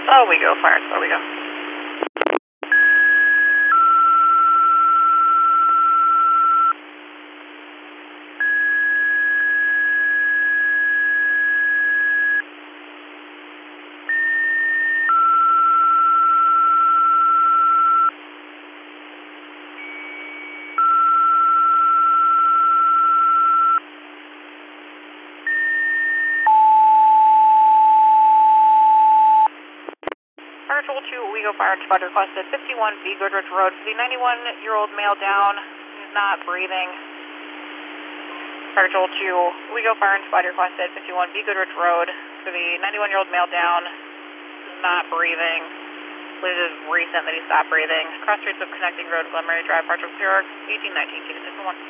Oh, we go, fire, so we go. Fire Patrol 2, we go fire, spot requested 51B Goodrich Road for the 91-year-old male down, not breathing. Fire Patrol 2, we go fire and spot requested 51B Goodrich Road for the 91-year-old male down, not breathing. It is recent that he stopped breathing. Cross streets of connecting road, Glen Murray Drive, Fire Patrol 0, 1819, Unit 1.